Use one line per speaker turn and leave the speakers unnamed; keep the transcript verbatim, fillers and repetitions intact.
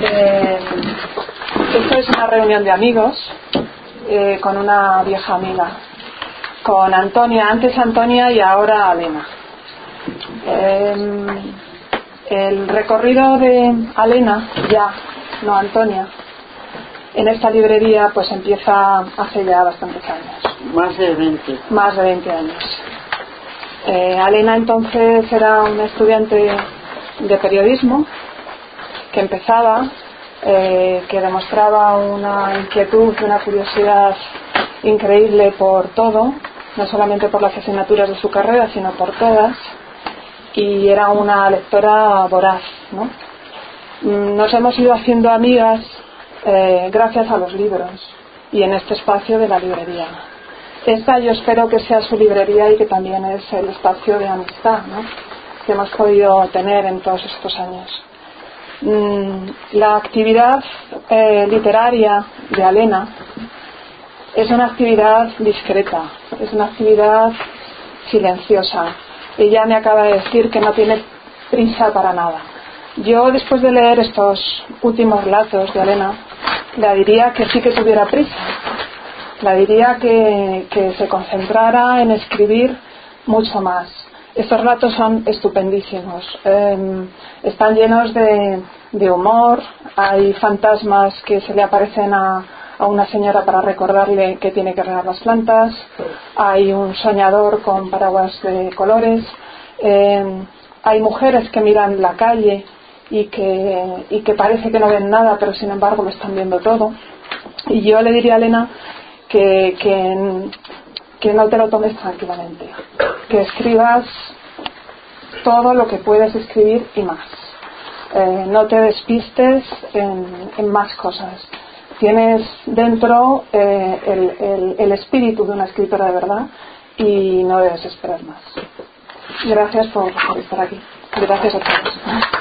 Eh, esto es una reunión de amigos eh, con una vieja amiga, con Antonia, antes Antonia y ahora Alena. Eh, el recorrido de Alena, ya, no Antonia, en esta librería pues empieza hace ya bastantes años.
Más de veinte.
Más de veinte años. Eh, Alena entonces era una estudiante de periodismo que empezaba, eh, que demostraba una inquietud y una curiosidad increíble por todo, no solamente por las asignaturas de su carrera, sino por todas, y era una lectora voraz, ¿no? Nos hemos ido haciendo amigas eh, gracias a los libros y en este espacio de la librería. Esta yo espero que sea su librería y que también es el espacio de amistad, ¿no?, que hemos podido tener en todos estos años. La actividad eh, literaria de Alena es una actividad discreta, es una actividad silenciosa. Ella me acaba de decir que no tiene prisa para nada. Yo, después de leer estos últimos relatos de Alena, le diría que sí que tuviera prisa. Le diría que, que se concentrara en escribir mucho más. Estos relatos son estupendísimos. Eh, están llenos de, de humor. Hay fantasmas que se le aparecen a, a una señora para recordarle que tiene que regar las plantas. Hay un soñador con paraguas de colores. Eh, hay mujeres que miran la calle y que, y que parece que no ven nada, pero sin embargo lo están viendo todo. Y yo le diría a Elena que, que, que no te lo tomes tranquilamente, que escribas todo lo que puedes escribir y más. Eh, no te despistes en, en más cosas. Tienes dentro eh, el, el, el espíritu de una escritora de verdad y no debes esperar más. Gracias por, por estar aquí. Gracias a todos.